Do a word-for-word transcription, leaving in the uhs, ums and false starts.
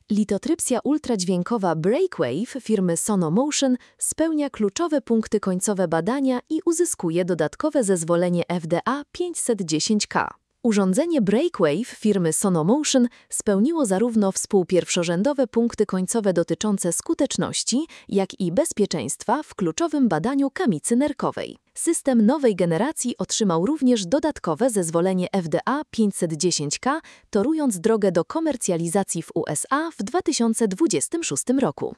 Litotrypsja ultradźwiękowa Breakwave firmy Sonomotion spełnia kluczowe punkty końcowe badania i uzyskuje dodatkowe zezwolenie F D A pięćset dziesięć K. Urządzenie Breakwave firmy Sonomotion spełniło zarówno współpierworzędowe punkty końcowe dotyczące skuteczności, jak i bezpieczeństwa w kluczowym badaniu kamicy nerkowej. System nowej generacji otrzymał również dodatkowe zezwolenie F D A pięćset dziesięć K, torując drogę do komercjalizacji w U S A w dwa tysiące dwudziestym szóstym roku.